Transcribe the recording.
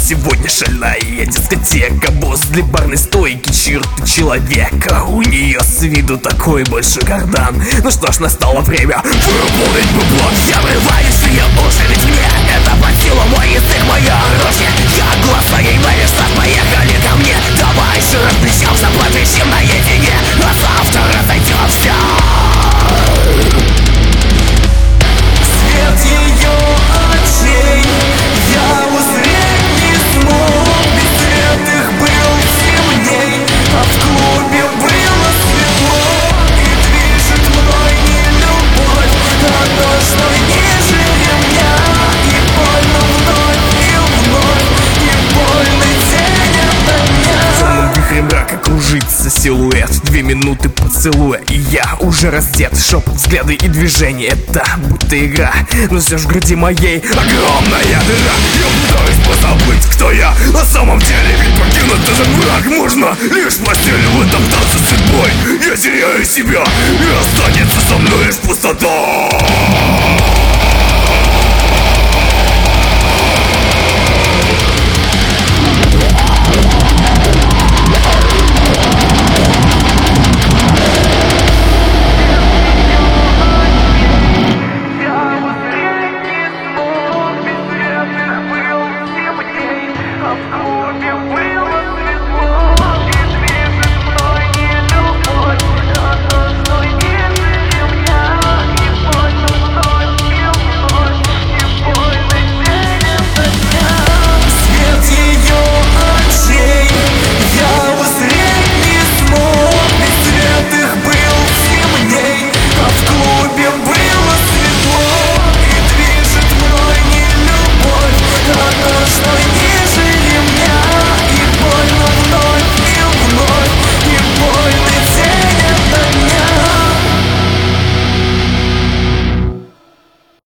сегодня шальная дискотека. Босс для барной стойки, черт человека. У нее с виду такой большой кардан. Ну что ж, настало время выполнить бабло. Я врываюсь в ее уши, ведь мне это под силу. Мой язык, мое оружие. Я глаз своей вырежь, поехали ко мне. Давай же развлечемся, потрещим наедине, а завтра разойдемся. Свет ее очей я узреть не смог. Без светлых был темней, а в клубе было светло. И движет мной не любовь, а то, что ниже меня. И больно вновь, и больно тень ото меня. В темном вихре мрака кружится силуэт. 2 минуты поцелуя, и я уже раздет. Шепот, взгляды и движения, это будто игра. Но все ж в груди моей огромная дыра. Я пытаюсь позабыть, кто я на самом деле. Ведь покинуть этот враг можно лишь в постели. В этом танце с судьбой я теряю себя, и останется со мной лишь пустота. В клубе